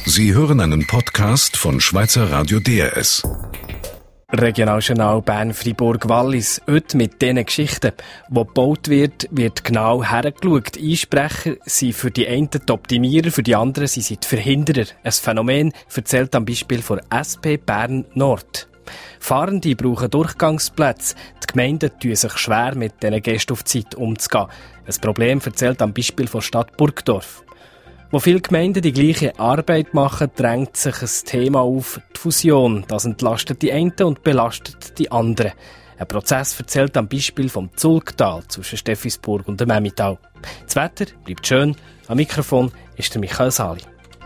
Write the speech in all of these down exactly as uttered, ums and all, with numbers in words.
Sie hören einen Podcast von Schweizer Radio D R S. Regionaljournal Bern-Fribourg-Wallis. Heute mit diesen Geschichten. Wo gebaut wird, wird genau hergeschaut. Einsprecher sind für die einen die Optimierer, für die anderen sind sie die Verhinderer. Ein Phänomen erzählt am Beispiel von S P Bern Nord. Fahrende brauchen Durchgangsplätze. Die Gemeinden tun sich schwer, mit diesen Gästen auf die Zeit umzugehen. Ein Problem erzählt am Beispiel von Stadt Burgdorf. Wo viele Gemeinden die gleiche Arbeit machen, drängt sich ein Thema auf, die Fusion. Das entlastet die einen und belastet die anderen. Ein Prozess erzählt am Beispiel vom Zulgtal zwischen Steffisburg und dem Emmental. Das Wetter bleibt schön. Am Mikrofon ist der Michael Sali.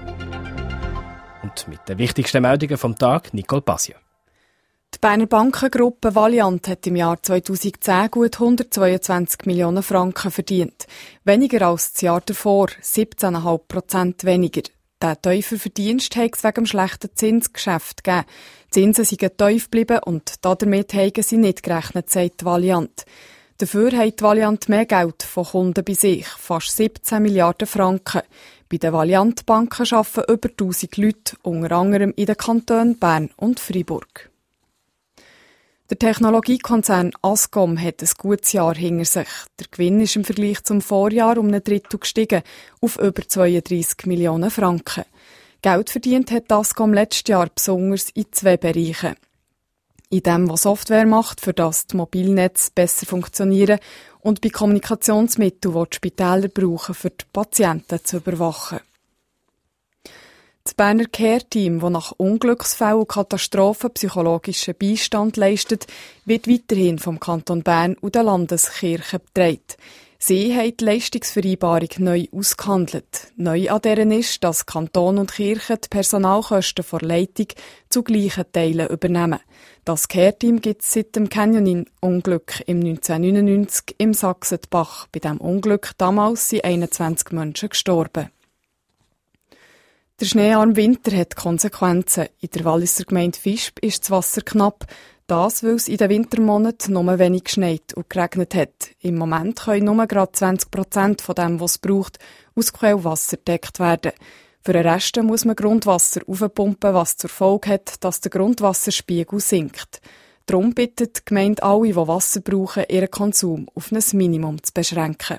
Und mit den wichtigsten Meldungen vom Tag Nicole Basio. Die Berner Bankengruppe Valiant hat im Jahr zweitausendzehn gut hundertzweiundzwanzig Millionen Franken verdient. Weniger als das Jahr davor, siebzehn Komma fünf Prozent weniger. Der tiefe Verdienst hat es wegen dem schlechten Zinsgeschäft gegeben. Die Zinsen sind tief geblieben und damit haben sie nicht gerechnet, sagt Valiant. Dafür hat Valiant mehr Geld von Kunden bei sich, fast siebzehn Milliarden Franken. Bei den Valiant-Banken arbeiten über tausend Leute, unter anderem in den Kantonen Bern und Freiburg. Der Technologiekonzern Ascom hat ein gutes Jahr hinter sich. Der Gewinn ist im Vergleich zum Vorjahr um ein Drittel gestiegen, auf über zweiunddreissig Millionen Franken. Geld verdient hat Ascom letztes Jahr besonders in zwei Bereichen. In dem, was Software macht, für das die Mobilnetze besser funktionieren, und bei Kommunikationsmitteln, die die Spitäler brauchen, für die Patienten zu überwachen. Das Berner Care-Team, das nach Unglücksfällen und Katastrophen psychologischen Beistand leistet, wird weiterhin vom Kanton Bern und der Landeskirche betreut. Sie haben die Leistungsvereinbarung neu ausgehandelt. Neu an deren ist, dass Kanton und Kirche die Personalkosten vor Leitung zu gleichen Teilen übernehmen. Das Care-Team gibt es seit dem Canyoning-Unglück im neunzehnhundertneunundneunzig im Sachsenbach. Bei diesem Unglück damals sind einundzwanzig Menschen gestorben. Der schneearme Winter hat Konsequenzen. In der Walliser Gemeinde Visp ist das Wasser knapp. Das, weil es in den Wintermonaten nur wenig geschneit und geregnet hat. Im Moment können nur gerade zwanzig Prozent von dem, was es braucht, aus Quellwasser gedeckt werden. Für den Rest muss man Grundwasser aufpumpen, was zur Folge hat, dass der Grundwasserspiegel sinkt. Darum bittet die Gemeinde alle, die Wasser brauchen, ihren Konsum auf ein Minimum zu beschränken.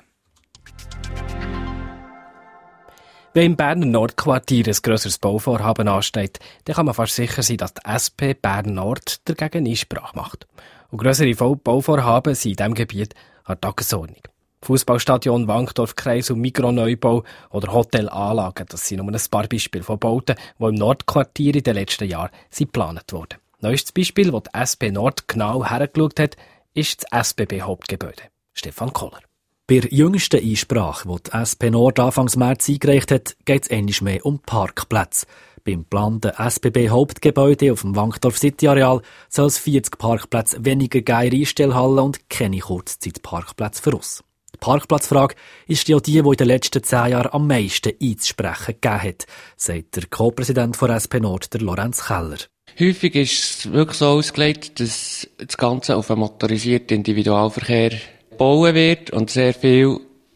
Wenn im Berner Nordquartier ein grösseres Bauvorhaben ansteht, dann kann man fast sicher sein, dass die S P Bern Nord dagegen Einsprache macht. Und grössere Bauvorhaben sind in diesem Gebiet an der Tagesordnung. Fußballstadion, Wankdorfkreis und Mikroneubau oder Hotelanlagen, das sind nur ein paar Beispiele von Bauten, die im Nordquartier in den letzten Jahren geplant wurden. Neuestes Beispiel, das die S P Nord genau hergeschaut hat, ist das S B B-Hauptgebäude. Stefan Kohler. Bei der jüngsten Einsprache, die die S P Nord Anfangs März eingereicht hat, geht es einmal mehr um Parkplätze. Beim geplanten S B B-Hauptgebäude auf dem Wankdorf-City-Areal soll es vierzig Parkplätze weniger geben, Einstellhallen und keine Kurzzeitparkplätze für uns. Die Parkplatzfrage ist ja die, die in den letzten zehn Jahren am meisten einzusprechen gegeben hat, sagt der Co-Präsident der S P Nord, der Lorenz Keller. Häufig ist es wirklich so ausgelegt, dass das Ganze auf einen motorisierten Individualverkehr gebaut wird und sehr viel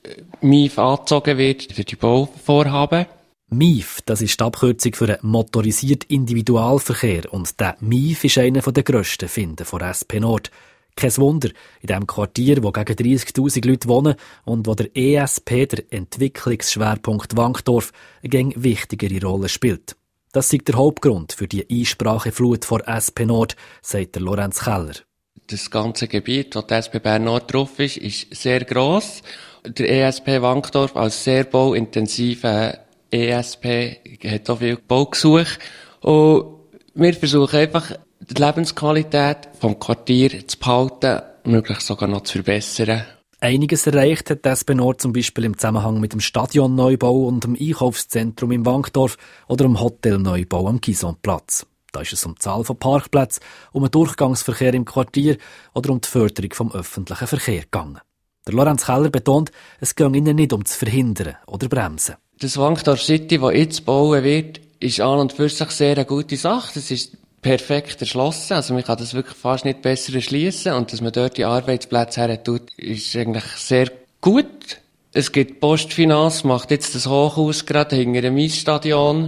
M I F angezogen wird durch die Bauvorhaben. M I F, das ist die Abkürzung für einen motorisierten Individualverkehr, und der M I F ist einer der grössten Finden von S P Nord. Kein Wunder, in diesem Quartier, wo gegen dreissigtausend Leute wohnen und wo der E S P, der Entwicklungsschwerpunkt Wankdorf, eine gäng wichtigere Rolle spielt. Das ist der Hauptgrund für die Einspracheflut von S P Nord, sagt der Lorenz Keller. Das ganze Gebiet, wo die S P Bern Nord drauf ist, ist sehr gross. Der E S P Wankdorf als sehr bauintensiver E S P hat auch viel Baugesuche. Und wir versuchen einfach, die Lebensqualität vom Quartier zu behalten, möglichst sogar noch zu verbessern. Einiges erreicht hat die S P Nord zum Beispiel im Zusammenhang mit dem Stadionneubau und dem Einkaufszentrum im Wankdorf oder dem Hotelneubau am Gisonplatz. Da ist es um die Zahl von Parkplätzen, um den Durchgangsverkehr im Quartier oder um die Förderung vom öffentlichen Verkehr gegangen. Der Lorenz Keller betont, es gehe ihnen nicht um zu verhindern oder bremsen. Das Wankdorf City, das jetzt bauen wird, ist an und für sich sehr eine gute Sache. Das ist perfekt erschlossen. Also man kann das wirklich fast nicht besser erschliessen. Und dass man dort die Arbeitsplätze her tut, ist eigentlich sehr gut. Es gibt Postfinanz, macht jetzt das Hochhaus gerade hinter dem Eisstadion.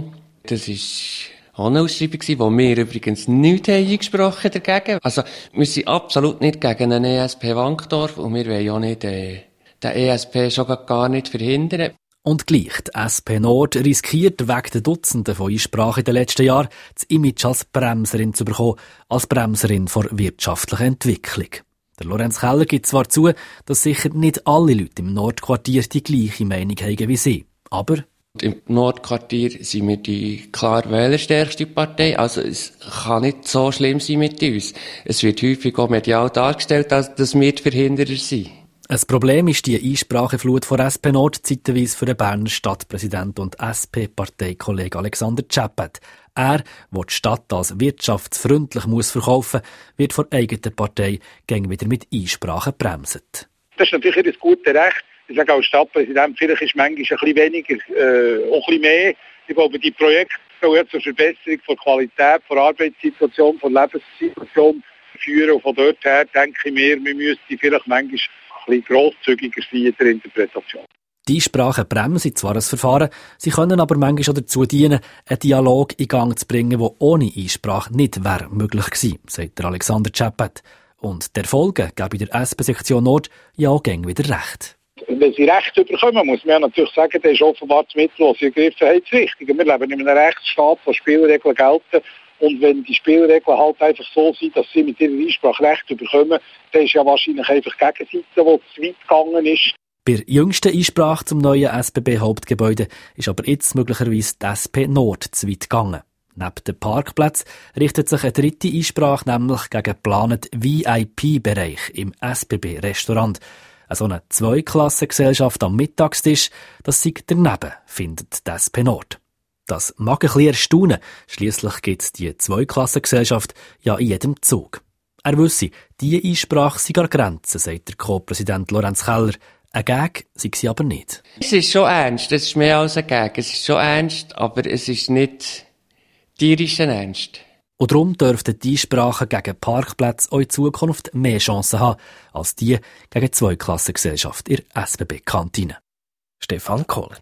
Das war auch eine Ausschreibung, wo wir übrigens nichts eingesprochen dagegen. Also, wir sind absolut nicht gegen einen E S P Wankdorf und wir wollen auch nicht, äh, den E S P schon gar nicht verhindern. Und gleich, die S P Nord riskiert wegen der Dutzenden von Einsprachen in den letzten Jahren das Image als Bremserin zu bekommen, als Bremserin vor wirtschaftlicher Entwicklung. Der Lorenz Keller gibt zwar zu, dass sicher nicht alle Leute im Nordquartier die gleiche Meinung haben wie sie, aber im Nordquartier sind wir die klar wählerstärkste Partei, also es kann nicht so schlimm sein mit uns. Es wird häufig auch medial dargestellt, dass wir die Verhinderer sind. Ein Problem ist die Einspracheflut von S P Nord zeitweise für den Berner Stadtpräsident und S P-Parteikollege Alexander Czeppet. Er, der die Stadt als wirtschaftsfreundlich muss verkaufen muss, wird von der eigenen Partei gäng wieder mit Einsprachen bremset. Das ist natürlich ihr gutes Recht. Ich sage als Stadtpräsident, vielleicht ist manchmal ein bisschen weniger, äh, auch ein bisschen mehr. Ich glaube, die Projekte sollen zur Verbesserung von Qualität, von Arbeitssituation, von Lebenssituation führen. Und von dort her denke ich mir, wir müssten vielleicht manchmal ein bisschen grosszügiger sein in der Interpretation. Die Einsprachen bremsen zwar ein Verfahren, sie können aber manchmal auch dazu dienen, einen Dialog in Gang zu bringen, der ohne Einsprache nicht wäre möglich gewesen, sagt der Alexander Czeppet. Und die Erfolge geben der S P-Sektion Nord ja auch gäng wieder recht. Wenn sie Recht bekommen, muss man ja natürlich sagen, das ist offenbar das Mittel, das sie ergriffen haben, das Richtige. Wir leben in einem Rechtsstaat, wo Spielregeln gelten. Und wenn die Spielregeln halt einfach so sind, dass sie mit ihrer Einsprache Recht bekommen, dann ist ja wahrscheinlich einfach die Gegenseite, die zu weit gegangen ist. Bei der jüngsten Einsprache zum neuen S B B-Hauptgebäude ist aber jetzt möglicherweise die S P Nord zu weit gegangen. Neben dem Parkplatz richtet sich eine dritte Einsprache nämlich gegen den geplanten V I P-Bereich im S B B-Restaurant. So eine Zweiklassengesellschaft am Mittagstisch, das sei daneben, findet die S P Nord. Das mag ein bisschen erstaunen, schliesslich gibt es die Zweiklassengesellschaft ja in jedem Zug. Er wisse, diese Einsprache sei an Grenzen, sagt der Co-Präsident Lorenz Keller. Ein Gag sei sie aber nicht. Es ist schon ernst, es ist mehr als ein Gag. Es ist schon ernst, aber es ist nicht tierisch ernst. Und darum dürften die Einsprachen gegen Parkplätze auch in Zukunft mehr Chancen haben, als die gegen die Zweiklassengesellschaft in der S B B-Kantine. Stefan Kohler.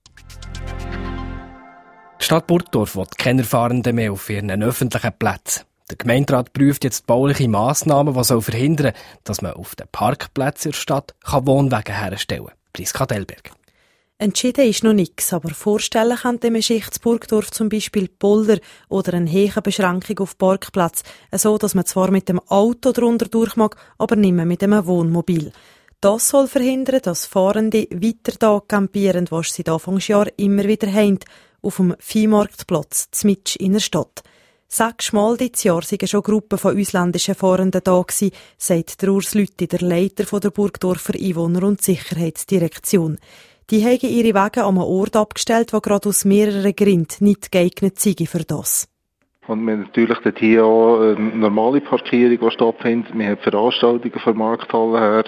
Die Stadt Burgdorf will keine Fahrenden mehr auf ihren öffentlichen Plätzen. Der Gemeinderat prüft jetzt bauliche Massnahmen, die verhindern sollen, dass man auf den Parkplätzen in der Stadt Wohnwege herstellen kann. Priska Delberg. Entschieden ist noch nichts, aber vorstellen kann dem Schicht Burgdorf zum Beispiel Polder oder eine Höhenbeschränkung auf Parkplatz, so dass man zwar mit dem Auto drunter durch mag, aber nicht mehr mit einem Wohnmobil. Das soll verhindern, dass Fahrende weiter da campieren, was sie seit Anfangsjahr immer wieder haben, auf dem Viehmarktplatz zmitsch in der Stadt. Sechsmal dieses Jahr waren schon Gruppen von ausländischen Fahrenden da gewesen, sagt der Urs Lütti, der Leiter der Burgdorfer Einwohner- und Sicherheitsdirektion. Die haben ihre Wege an einem Ort abgestellt, der gerade aus mehreren Gründen nicht geeignet sei für das. Und wir haben natürlich dort hier auch eine normale Parkierung, die stattfindet. Wir haben Veranstaltungen von der Markthalle her.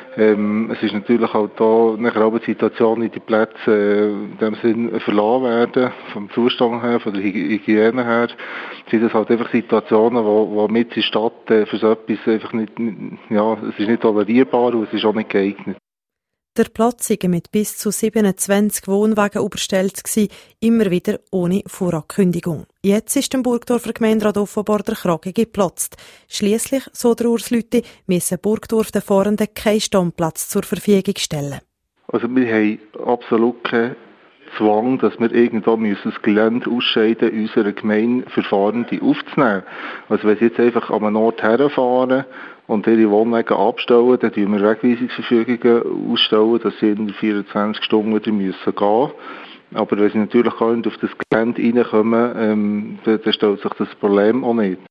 Ähm, es ist natürlich auch da nachher auch die Situation, in die Plätze äh, in dem Sinn verlassen werden, vom Zustand her, von der Hygiene her. Sind das halt einfach Situationen, wo, wo mit in der Stadt äh, für so etwas einfach nicht, ja, es ist nicht tolerierbar und es ist auch nicht geeignet. Der Platz sei mit bis zu siebenundzwanzig Wohnwagen überstellt gsi, immer wieder ohne Vorankündigung. Jetzt ist dem Burgdorfer Gemeinderat offenbar der Kragen geplatzt. Schliesslich, so der Urs Lütti, müssen Burgdorf den Fahrenden keinen Stammplatz zur Verfügung stellen. Also wir haben absolut keinen Zwang, dass wir irgendwo müssen das Gelände ausscheiden, in unserer Gemeinde für Fahrende aufzunehmen. Also wenn sie jetzt einfach an einen Ort herfahren und ihre Wohnwagen abstellen, dann tun wir Wegweisungsverfügungen ausstellen, dass sie in vierundzwanzig Stunden wieder müssen gehen. Aber wenn sie natürlich gar nicht auf das Gelände reinkommen, ähm, dann, dann stellt sich das Problem auch nicht.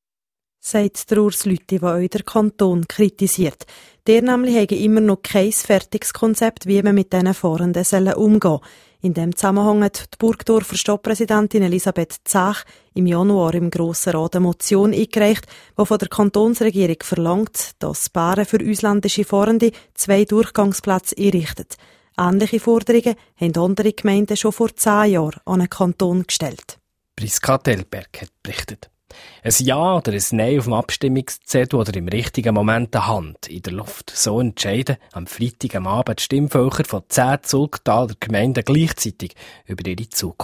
Sagt der Urs Lütti, der euch der Kanton kritisiert. Der nämlich habe immer noch kein fertiges Konzept, wie man mit diesen Fahrenden umgehen soll. In diesem Zusammenhang hat die Burgdorfer Stadtpräsidentin Elisabeth Zech im Januar im Grossen Rat eine Motion eingereicht, die von der Kantonsregierung verlangt, dass Bären für ausländische Fahrende zwei Durchgangsplätze einrichtet. Ähnliche Forderungen haben andere Gemeinden schon vor zehn Jahren an den Kanton gestellt. Priska Delberg hat berichtet. Ein Ja oder ein Nein auf dem Abstimmungszettel oder im richtigen Moment eine Hand in der Luft. So entscheiden am Freitag am Abend die Stimmvölker von zehn Zulgtaler Gemeinden gleichzeitig über ihre Zukunft.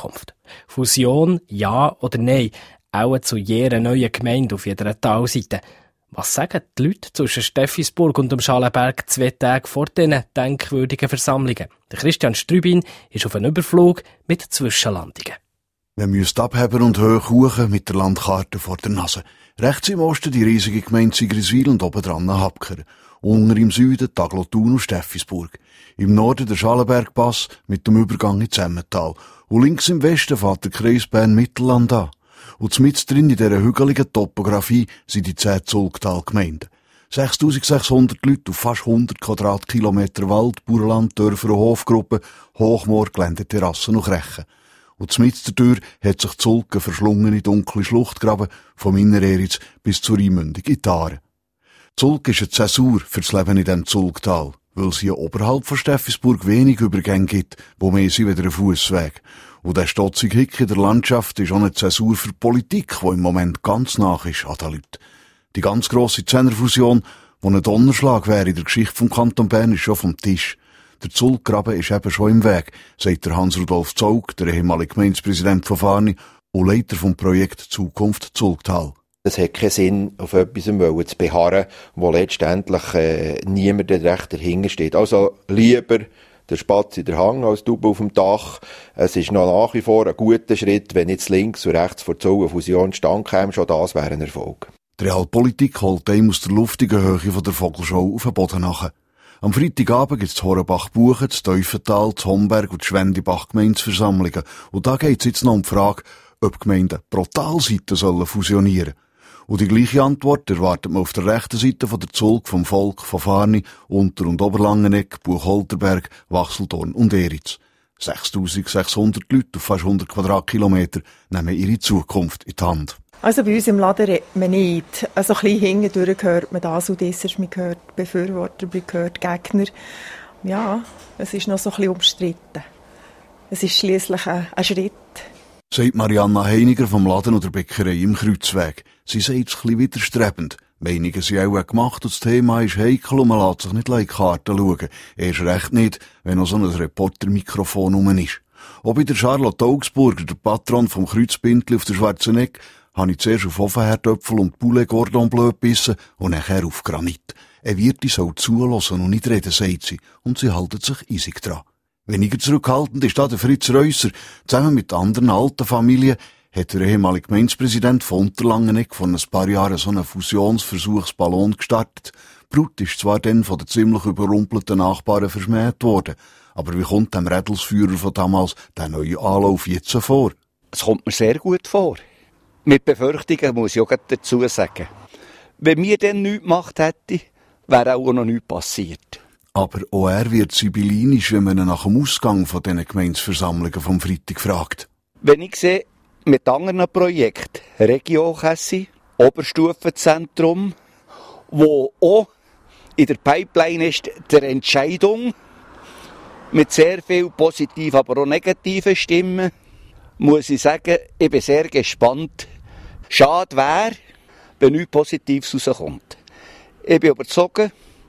Fusion, ja oder nein, auch zu jeder neuen Gemeinde auf jeder Talseite. Was sagen die Leute zwischen Steffisburg und dem Schalenberg zwei Tage vor diesen denkwürdigen Versammlungen? Der Christian Strübin ist auf einem Überflug mit Zwischenlandungen. Wir müssen abheben und hoch hoch mit der Landkarte vor der Nase. Rechts im Osten die riesige Gemeinde Sigriswil und oben dran Habker. Unter im Süden Taglothun und Steffisburg. Im Norden der Schalenbergpass mit dem Übergang ins Emmental. Und links im Westen fährt der Kreis Bern-Mittelland an. Und mitten drin in dieser hügeligen Topografie sind die zehn Zulgtal-Gemeinden. sechstausendsechshundert Leute auf fast hundert Quadratkilometer Wald, Bauernland, Dörfer und Hofgruppen, Hochmoor, Geländeterrassen und Krechen. Und mitten dadurch hat sich Zulken verschlungen in dunkle Schluchtgraben vom Innereritz bis zur Einmündung in die Aare. Zulk ist eine Zäsur fürs Leben in diesem Zulgtal, weil es hier oberhalb von Steffisburg wenig Übergänge gibt, wo mehr sind wie ein Fussweg. Und der stotzige Hick in der Landschaft ist auch eine Zäsur für die Politik, die im Moment ganz nach ist an den Leuten. Die ganz grosse Zehnerfusion, die ein Donnerschlag wäre in der Geschichte vom Kanton Bern, ist schon vom Tisch. Der Zulkgraben ist eben schon im Weg, sagt der Hans-Rudolf Zaug, der ehemalige Gemeindepräsident von Fahrni und Leiter vom Projekt Zukunft Zulgtal. Es hat keinen Sinn, auf etwas zu beharren, wo letztendlich äh, niemand recht dahinter steht. Also lieber der Spatz in der Hang als Taube auf dem Dach. Es ist noch nach wie vor ein guter Schritt, wenn jetzt links und rechts vor der Fusion stand käme, schon das wäre ein Erfolg. Die Realpolitik holt einem aus der luftigen Höhe von der Vogelschau auf den Boden nach. Am Freitagabend gibt es Horenbach-Buchen, das Teufental, das Homberg und die Schwendibach-Gemeindeversammlungen. Und da geht es jetzt noch um die Frage, ob Gemeinden pro Talseite sollen fusionieren. Und die gleiche Antwort erwartet man auf der rechten Seite von der Zulg vom Volk von Fahrni, Unter- und Oberlangenegg, Buchholterberg, Wachseltorn und Eritz. sechstausendsechshundert Leute auf fast hundert Quadratkilometer nehmen ihre Zukunft in die Hand. Also bei uns im Laden redet man nicht. Also ein bisschen hintendurch hört man das und das, man hört Befürworter, man hört Gegner. Ja, es ist noch so ein bisschen umstritten. Es ist schliesslich ein, ein Schritt. Sagt Marianna Heiniger vom Laden oder Bäckerei im Kreuzweg. Sie sagt es ein bisschen widerstrebend. Meinungen sind auch gemacht und das Thema ist heikel und man lässt sich nicht in die Karten schauen. Erst recht nicht, wenn noch so ein Reportermikrofon rum ist. Auch bei der Charlotte Augsburger, der Patron vom Kreuzbindli auf der Schwarzenegg, habe ich zuerst auf Offenherdöpfel und Poulet Cordon Bleu gebissen und nachher auf Granit. Er wird die soll zulassen und nicht reden, sagt sie, und sie haltet sich eisig dran. Weniger zurückhaltend ist da der Fritz Reusser. Zusammen mit anderen alten Familien hat der ehemalige Gemeindepräsident von Unterlangenegg vor ein paar Jahren so einen Fusionsversuchsballon gestartet. Die Brut ist zwar dann von den ziemlich überrumpelten Nachbarn verschmäht worden, aber wie kommt dem Rädelsführer von damals der neue Anlauf jetzt vor? Es kommt mir sehr gut vor. Mit Befürchtungen muss ich auch dazu sagen. Wenn wir dann nichts gemacht hätten, wäre auch noch nichts passiert. Aber auch er wird sibyllinisch, wenn man ihn nach dem Ausgang von diesen Gemeindeversammlungen vom Freitag fragt. Wenn ich sehe, mit anderen Projekten, Regiokässe, Oberstufenzentrum, wo auch in der Pipeline ist, der Entscheidung, mit sehr viel positiven, aber auch negativen Stimmen, muss ich sagen, ich bin sehr gespannt. Schade wäre, wenn nichts Positives rauskommt. Ich bin überzeugt,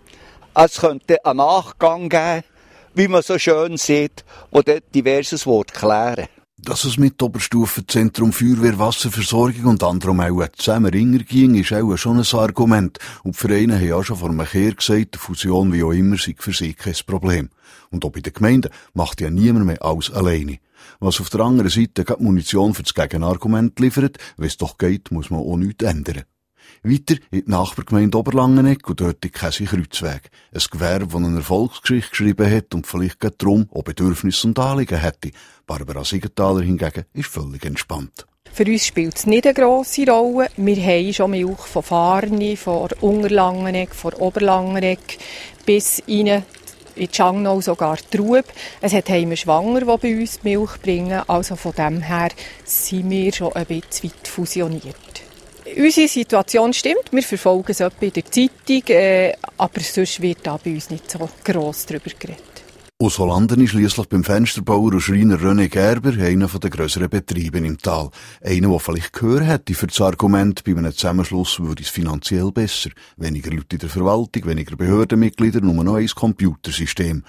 es könnte einen Nachgang geben, wie man so schön sieht, wo dort diverses Wort klären. Dass es mit Oberstufenzentrum Feuerwehr, Wasserversorgung und anderem auch zusammen ringer ging, ist auch schon ein Argument. Und die Vereine haben auch schon vor einem Kehr gesagt, die Fusion wie auch immer sei für sie kein Problem. Und auch bei den Gemeinden macht ja niemand mehr alles alleine. Was auf der anderen Seite gerade Munition für das Gegenargument liefert, wenn es doch geht, muss man auch nichts ändern. Weiter in die Nachbargemeinde Oberlangenegg und dort in Käse-Kreuzweg. Ein Gewerbe, das eine Erfolgsgeschichte geschrieben hat und vielleicht gerade darum auch Bedürfnisse und Anliegen hätte. Barbara Siegenthaler hingegen ist völlig entspannt. Für uns spielt es nicht eine grosse Rolle. Wir haben schon Milch von Fahrni, von Unterlangenegg, von Oberlangenegg bis rein in Schangnau sogar Trub. Es hat Heime Schwanger, die bei uns Milch bringen. Also von dem her sind wir schon ein bisschen weit fusioniert. Unsere Situation stimmt, wir verfolgen es etwa in der Zeitung, äh, aber sonst wird da bei uns nicht so gross darüber geredet. Und so landen ich schliesslich beim Fensterbauer und Schreiner René Gerber, einer der grösseren Betriebe im Tal. Einer, der vielleicht gehört hätte für das Argument, bei einem Zusammenschluss würde es finanziell besser. Weniger Leute in der Verwaltung, weniger Behördenmitglieder, nur noch ein Computersystem.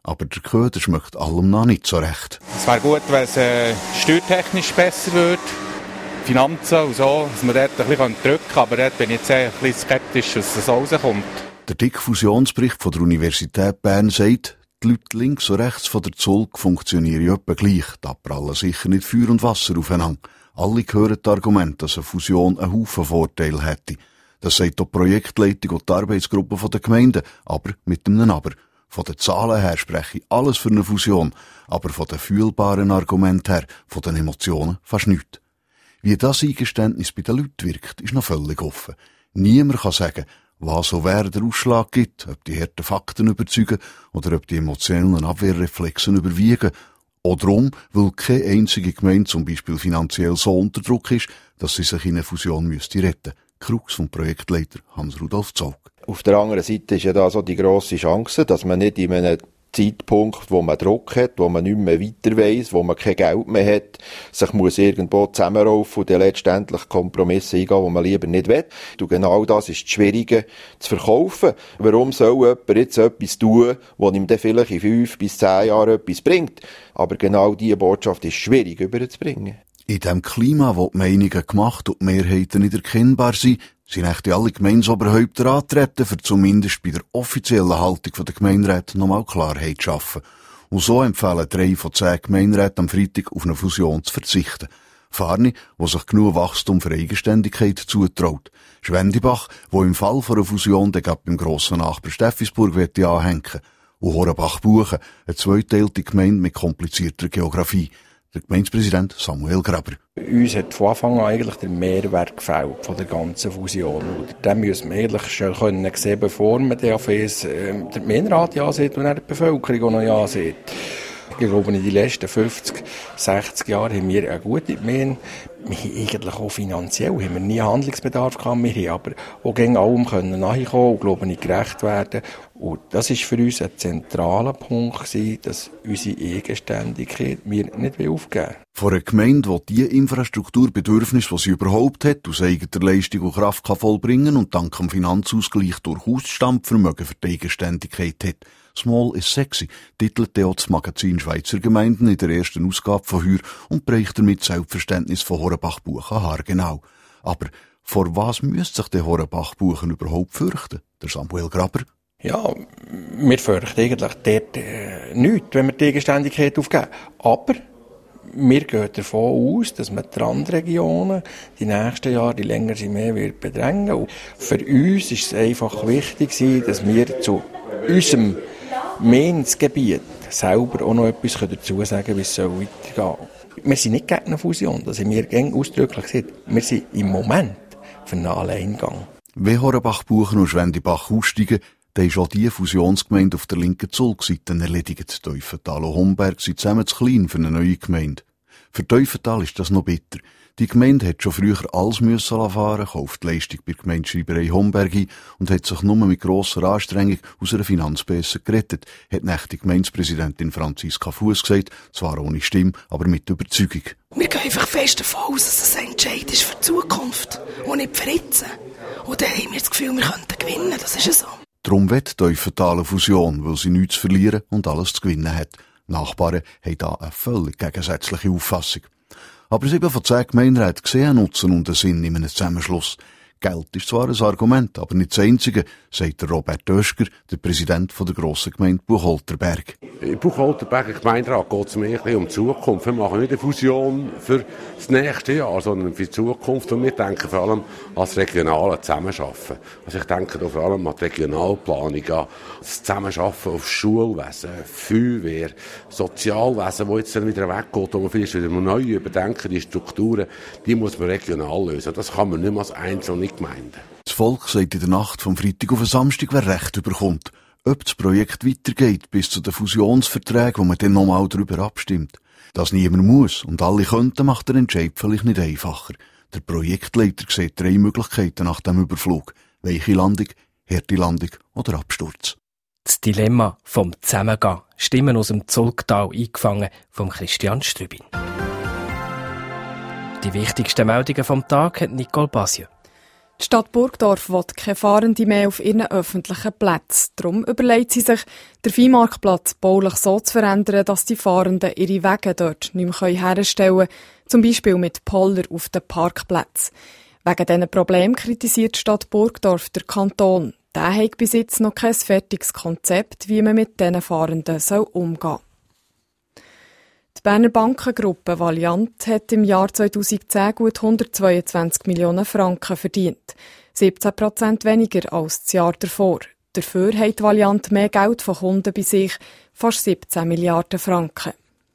aber der Köder schmeckt allem noch nicht so recht. Es wäre gut, wenn es äh, steuertechnisch besser wird, Finanzen und so, dass man dort ein bisschen drücken kann, aber dort bin ich jetzt ein bisschen skeptisch, dass das rauskommt. Der dicke Fusionsbericht von der Universität Bern sagt, die Leute links und rechts von der Zulg funktionieren etwa gleich, da prallen sicher nicht Feuer und Wasser aufeinander. Alle hören das Argument, dass eine Fusion einen Haufen Vorteile hätte. Das sagt auch die Projektleitung und die Arbeitsgruppe der Gemeinden, aber mit einem Aber. Von den Zahlen her spreche ich alles für eine Fusion, aber von den fühlbaren Argumenten her, von den Emotionen fast nichts. Wie das Eingeständnis bei den Leuten wirkt, ist noch völlig offen. Niemand kann sagen, was so wer der Ausschlag gibt, ob die harten Fakten überzeugen oder ob die emotionalen Abwehrreflexe überwiegen. Oder darum, weil keine einzige Gemeinde zum Beispiel finanziell so unter Druck ist, dass sie sich in eine Fusion müsste retten. Krux vom Projektleiter Hans-Rudolf Zaug. Auf der anderen Seite ist ja da so die grosse Chance, dass man nicht in einem Zeitpunkt, wo man Druck hat, wo man nicht mehr weiter weiss, wo man kein Geld mehr hat, sich muss irgendwo zusammenraufen und dann letztendlich Kompromisse eingehen, die man lieber nicht will. Und genau das ist das Schwierige zu verkaufen. Warum soll jemand jetzt etwas tun, das ihm dann vielleicht in fünf bis zehn Jahren etwas bringt? Aber genau diese Botschaft ist schwierig überzubringen. In diesem Klima, wo die Meinungen gemacht und die Mehrheiten nicht erkennbar sind, sind echt alle Gemeindeoberhäupter antreten, für zumindest bei der offiziellen Haltung der Gemeinderäte nochmal Klarheit zu schaffen. Und so empfehlen drei von zehn Gemeinderäten am Freitag auf eine Fusion zu verzichten. Farni, wo sich genug Wachstum für Eigenständigkeit zutraut. Schwendibach, wo im Fall von einer Fusion dann gerade beim grossen Nachbar Steffisburg anhängen will. Und Hornbach-Buchen, eine zweiteilte Gemeinde mit komplizierter Geografie. Der Gemeindepräsident Samuel Graber. Uns hat von Anfang an eigentlich der Mehrwert gefällt von der ganzen Fusion. Und den müssen wir eigentlich schon können sehen, bevor man den auf es, äh, der Gemeinderat ja sieht und dann die Bevölkerung auch noch ja sieht. Ich glaube, in den letzten fünfzig, sechzig Jahren haben wir eine gute Gemeinde. Wir haben eigentlich auch finanziell haben wir nie Handlungsbedarf gehabt. Wir haben aber auch gegen allem können nachkommen und, glaube ich, gerecht werden. Und das ist für uns ein zentraler Punkt gewesen, dass unsere Eigenständigkeit wir nicht aufgeben. Von einer Gemeinde, die die Infrastrukturbedürfnisse, die sie überhaupt hat, aus eigener Leistung und Kraft kann vollbringen und dank dem Finanzausgleich durchaus Stammvermögen für die Eigenständigkeit hat. Small is sexy, titelt auch das Magazin Schweizer Gemeinden in der ersten Ausgabe von Heuer und bereicht damit Selbstverständnis von Hornbach-Buchen haargenau. Aber vor was müsste sich der Hornbach-Buchen überhaupt fürchten? Der Samuel Graber. Ja, wir fürchten eigentlich dort äh, nichts, wenn wir die Eigenständigkeit aufgeben. Aber wir gehen davon aus, dass man die Randregionen die nächsten Jahre, die länger sind, mehr wird bedrängen. Und für uns ist es einfach wichtig, dass wir zu unserem Gemeindegebiet selber auch noch etwas dazu sagen können, wie es weitergehen soll. Wir sind nicht gegen eine Fusion, das haben wir gern ausdrücklich gesagt. Wir sind im Moment für einen Alleingang. Wenn Hornbach-Buchen und Schwendibach aussteigen, dann ist auch die Fusionsgemeinde auf der linken Zulgseite erledigt. Teufenthal und Homberg sind zusammen zu klein für eine neue Gemeinde. Für Teufenthal ist das noch bitter. Die Gemeinde hat schon früher alles müssen fahren, kauft die Leistung bei der Gemeindeschreiberei Homberg ein und hat sich nur mit grosser Anstrengung aus einer Finanzbesse gerettet, hat nächste Gemeindepräsidentin Franziska Fuss gesagt, zwar ohne Stimme, aber mit Überzeugung. Wir gehen einfach fest davon aus, dass das ein Entscheid ist für die Zukunft und nicht für jetzt. Und dann haben wir das Gefühl, wir könnten gewinnen, das ist ja so. Darum will Teufenthal eine Fusion, weil sie nichts zu verlieren und alles zu gewinnen hat. Nachbarn haben da eine völlig gegensätzliche Auffassung. Aber sieben von zehn Gemeinderäten sehen einen Nutzen und einen Sinn in einem Zusammenschluss. Geld ist zwar ein Argument, aber nicht das einzige, sagt der Robert Oeschger, der Präsident der grossen Gemeinde Buchholterberg. In Buchholterberg, im Gemeinderat, geht es mir um die Zukunft. Wir machen nicht eine Fusion für das nächste Jahr, sondern für die Zukunft. Und wir denken vor allem als regionale Zusammenarbeiten. Also ich denke da vor allem an die Regionalplanung, an das Zusammenarbeiten auf Schulwesen, Feuerwehr, Sozialwesen, wo jetzt dann wieder weggeht, wo man vielleicht wieder neu überdenken, die Strukturen, die muss man regional lösen. Das kann man nicht mehr als einzelne Gemeinden. Das Volk sagt in der Nacht vom Freitag auf den Samstag, wer Recht überkommt. Ob das Projekt weitergeht bis zu den Fusionsverträgen, wo man dann nochmal darüber abstimmt. Dass niemand muss und alle könnten, macht den Entscheid vielleicht nicht einfacher. Der Projektleiter sieht drei Möglichkeiten nach dem Überflug. Weiche Landung, harte Landung oder Absturz. Das Dilemma vom Zusammengehen. Stimmen aus dem Zulgtal eingefangen vom Christian Strübin. Die wichtigsten Meldungen vom Tag hat Nicole Basio. Die Stadt Burgdorf will keine Fahrenden mehr auf ihren öffentlichen Plätzen. Darum überlegt sie sich, den Viehmarktplatz baulich so zu verändern, dass die Fahrenden ihre Wege dort nicht mehr herstellen können, zum Beispiel mit Poller auf den Parkplätzen. Wegen diesen Problemen kritisiert die Stadt Burgdorf der Kanton. Der hat bis jetzt noch kein fertiges Konzept, wie man mit diesen Fahrenden umgehen soll. Die Berner Bankengruppe Valiant hat im Jahr zweitausendzehn gut hundertzweiundzwanzig Millionen Franken verdient. siebzehn Prozent weniger als das Jahr davor. Dafür hat Valiant mehr Geld von Kunden bei sich, fast siebzehn Milliarden Franken.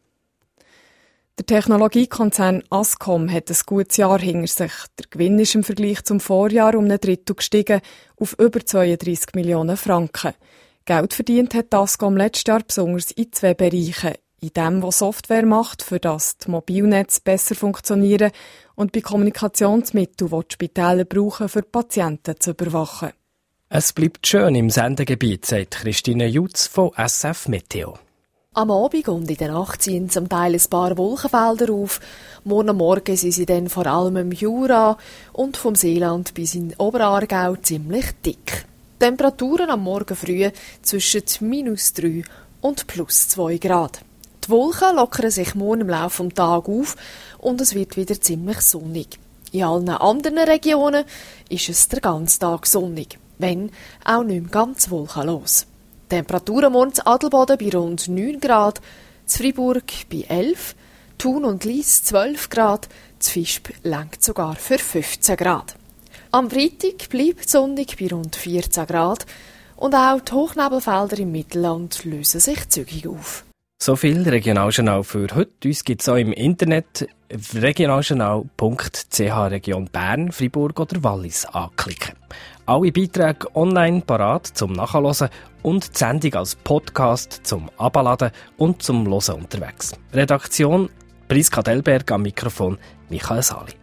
Der Technologiekonzern Ascom hat ein gutes Jahr hinter sich. Der Gewinn ist im Vergleich zum Vorjahr um ein Drittel gestiegen auf über zweiunddreissig Millionen Franken. Geld verdient hat Ascom letztes Jahr besonders in zwei Bereichen. In dem, was Software macht, für das die Mobilnetze besser funktionieren und bei Kommunikationsmitteln, die die Spitäler brauchen, für Patienten zu überwachen. Es bleibt schön im Sendegebiet, sagt Christine Jutz von S F Meteo. Am Abend und in der Nacht ziehen zum Teil ein paar Wolkenfelder auf. Morgen Morgen sind sie dann vor allem im Jura und vom Seeland bis in Oberaargau ziemlich dick. Temperaturen am Morgen früh zwischen minus drei und plus zwei Grad. Die Wolken lockern sich morgen im Laufe des Tages auf und es wird wieder ziemlich sonnig. In allen anderen Regionen ist es den ganzen Tag sonnig, wenn auch nicht mehr ganz wolkenlos. Die Temperaturen morgen in Adelboden bei rund neun Grad, in Freiburg bei elf, Thun und Lyss zwölf Grad, in Visp langt sogar für fünfzehn Grad. Am Freitag bleibt es sonnig bei rund vierzehn Grad und auch die Hochnebelfelder im Mittelland lösen sich zügig auf. So viel Regionaljournal für heute. Uns gibt es auch im Internet regionaljournal punkt c h Region Bern, Freiburg oder Wallis anklicken. Alle Beiträge online parat zum Nachhören und die Sendung als Podcast zum Abladen und zum Hören unterwegs. Redaktion Priska Delberg, am Mikrofon Michael Sali.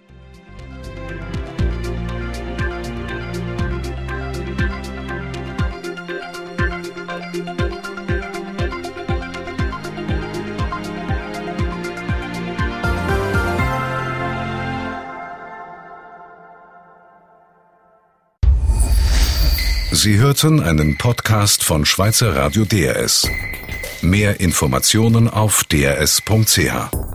Sie hörten einen Podcast von Schweizer Radio D R S. Mehr Informationen auf d r s punkt c h.